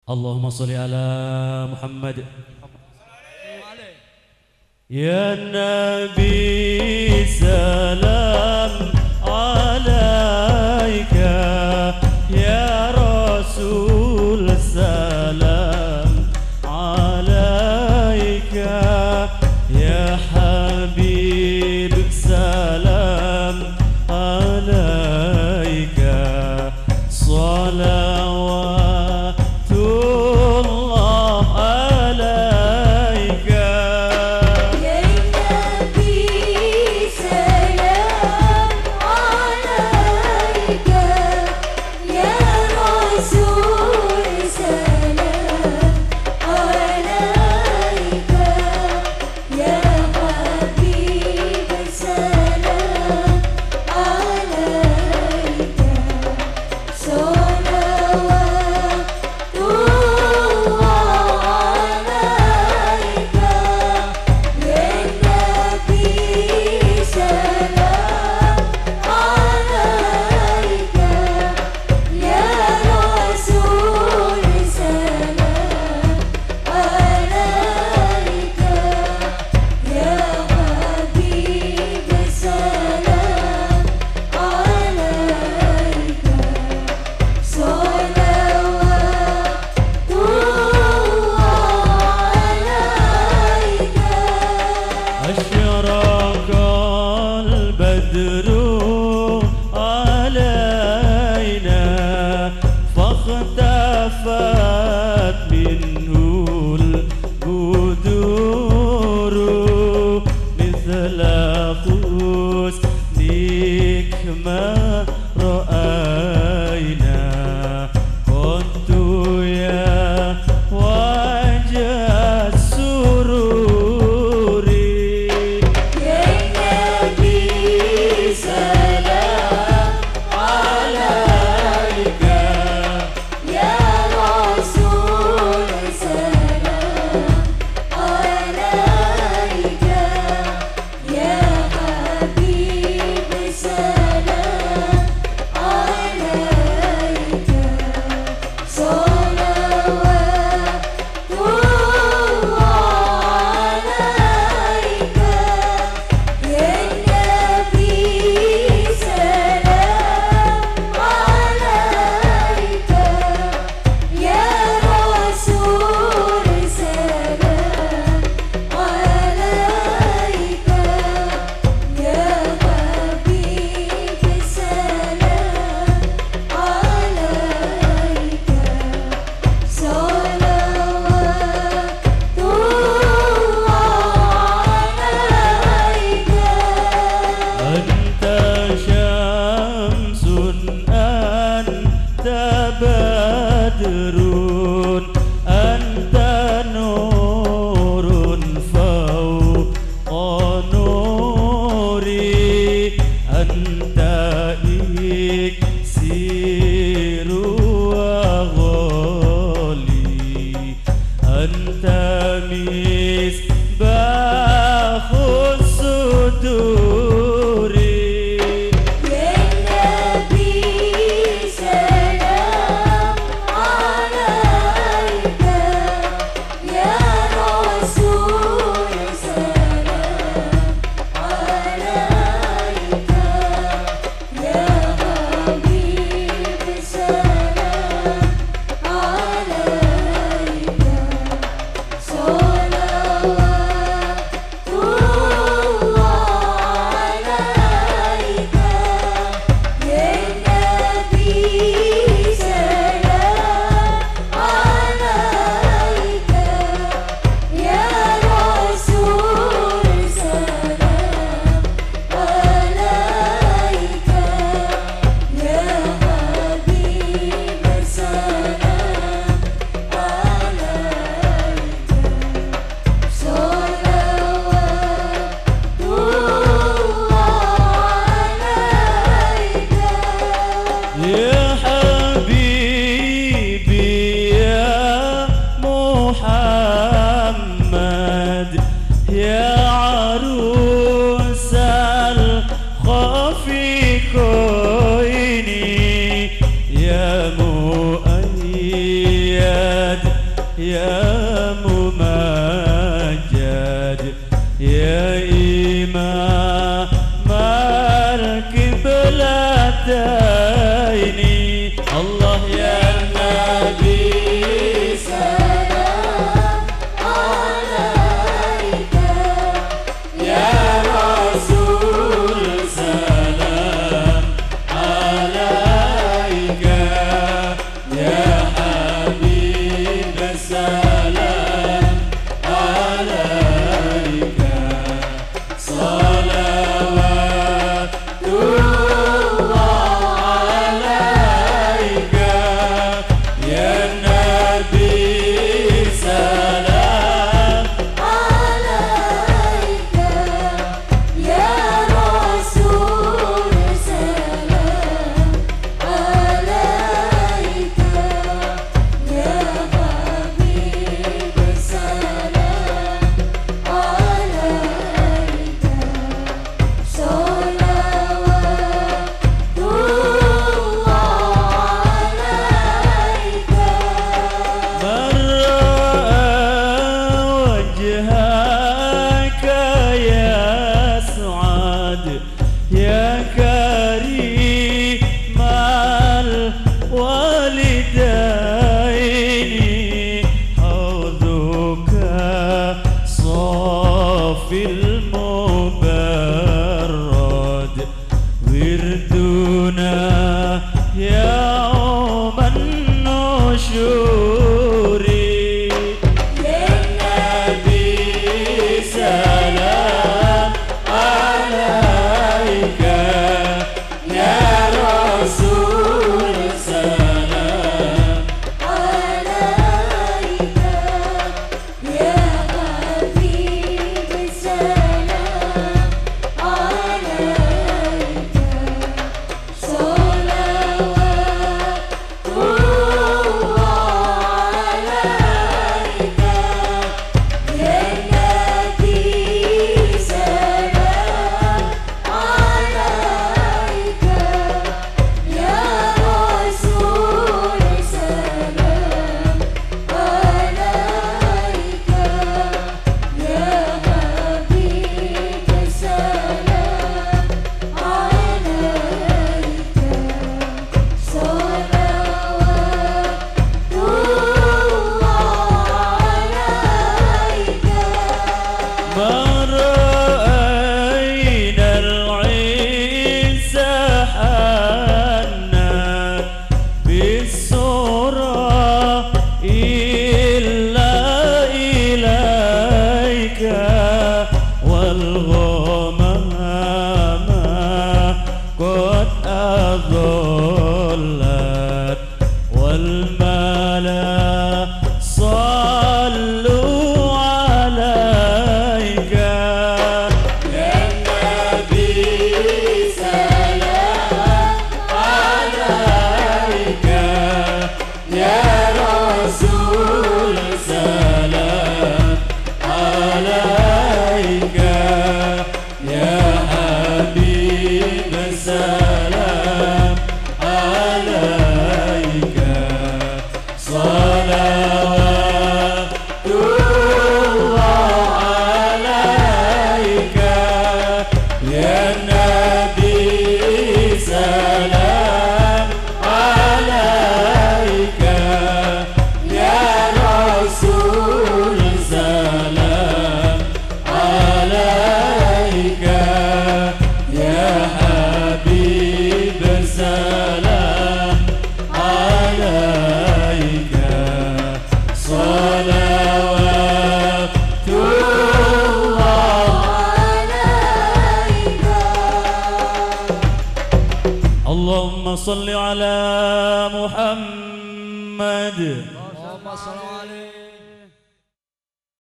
اللهم صل على محمد. يا نبي سلام عليك، يا رسول سلام عليك، يا حبيب سلام عليك، صلوات الله عليك. يا نبي سلام عليك، يا رسول سلام عليك، يا حبيب سلام عليك، صلوات الله عليك. يا نبي سلام عليك، يا رسول سلام عليك، يا حبيب سلام عليك، صلوات الله عليك. أشرق البدر علينا فاختفت منه البدور، مثل حسنك ما رأينا قط يا وجه السرور. يا نبي سلام عليك، يا رسول سلام عليك، يا حبيب سلام عليك، صلوات الله عليك. يا نبي سلام عليك، يا رسول سلام عليك، يا حبيب سلام عليك، صلوات الله عليك. أنت شمس أنت بدر أنت نور فوق نوري، أنت إكسير وغالي، أنت مصباح الصدور. يا نبي سلام عليك، يا ممجد يا إمام القبلتين الله يا نبي سلام عليك يا رسول سلام عليك يا حبيب سلام عليك صلوات الله عليك يا نبي سلام عليك يا رسول سلام عليك يا حبيب سلام عليك صلوات الله عليك من رأى وجهك يسعد يا كريم الوالدين حوضك صافي المبرد وردنا يوم النشور يا نبي سلام عليك يا رسول سلام عليك يا حبيب سلام عليك صلوات الله عليك يا نبي سلام عليك يا رسول سلام عليك يا حبيب سلام عليك صلوات الله عليك ما رأينا العز حنا بالسرى إلا إليك والغمام قد أضلت والملا صلوا عليك يا نبي سلام عليك يا رسول سلام عليك يا حبيب سلام عليك صلوات الله عليك يا نبي سلام عليك يا رسول سلام عليك يا حبيب سلام عليك صلوات الله عليك اللهم صل على محمد اللهم صل